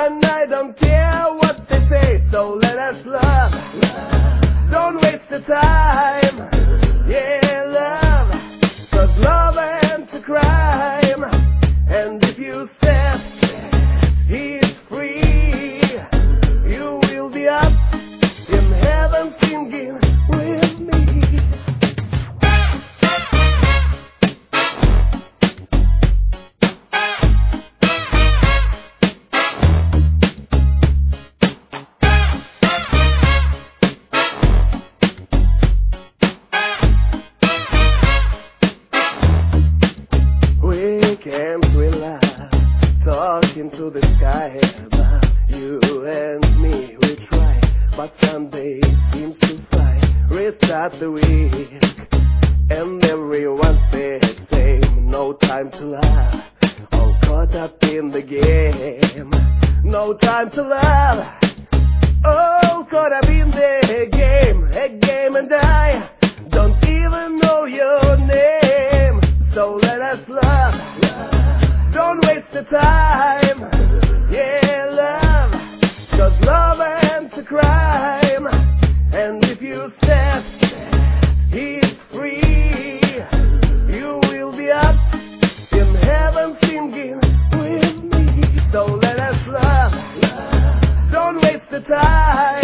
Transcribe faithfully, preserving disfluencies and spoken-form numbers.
And I don't care what they say, so let us love. Don't waste the time. Yeah, love. Cause love ain't a crime. And if you said he's free, you will be up in heaven singing with me. Weekends we laugh, talking to the sky, but you and me we try, but Sunday seems to fly. Restart the week, and everyone's the same. No time to laugh, all caught up in the game. No time to laugh, all caught up in the game. A game and I don't even know your name. So let us love, don't waste the time. Yeah, love, cause love ain't a crime. And if you said he's free, you will be up in heaven singing with me. So let us love, don't waste the time.